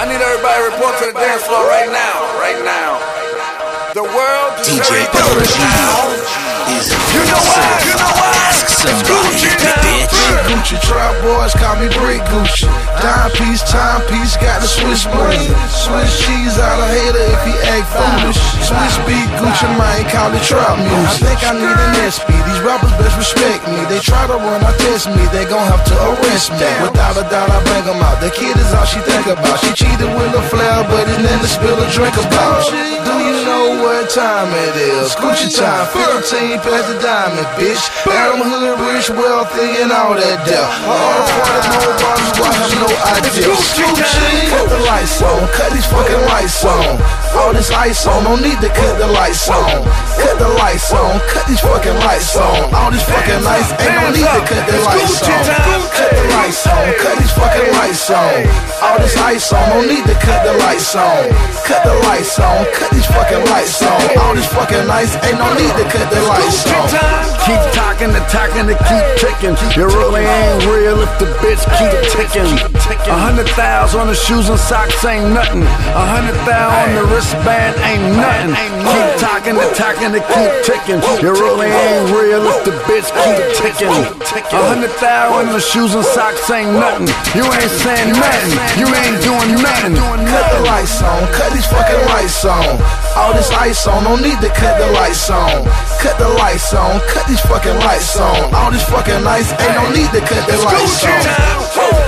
need everybody to report to the dance floor right now. Right now. The world DJ Double G is You know what? You know what? Ask somebody, bitch. Gucci trap boys call me Brick Gucci. Dime piece, got the Swiss money. Swiss cheese out of hater if he act foolish. Swiss beat Gucci, man, call it trap music. I think I need an SP. These rappers best respect me. They try to run, I test me. They gon' have to arrest me. Without a doubt, I bring them out. The kid is all she think about. She cheated with a flair, but it's nothing to spill a drink about. Do you know what time it is? Gucci time, 15 past the diamond, bitch. Adam Hood, rich, wealthy, and all that deal. All the parties, no bottles, I have no idea. Gucci, cut the lights on, cut these fucking lights on. All this ice on, no need to cut the lights on. Cut the lights on, cut these fucking lights on. All this fucking lights, ain't no need to cut the lights on. Cut the lights on, cut these fucking lights on. All this ice on, no need to cut the lights on. Cut the lights on, cut these fucking lights on. All this fucking lights, ain't no need to cut the lights on. Keep talking, attacking, to keep ticking. You really ain't real if the bitch keep ticking. 100,000 on the shoes and socks ain't nothing. 100,000 on the wristband ain't nothing. Keep talking, attacking, to keep ticking. You really ain't real if the bitch keep ticking. 100,000 on the shoes and socks ain't nothing. You ain't saying nothing. You ain't doing nothing. Cut the lights on, cut these fucking lights on. All this ice on, no need to cut the lights on. Cut the lights on, cut these fucking lights on. All this fucking lights, ain't no need to cut the lights on.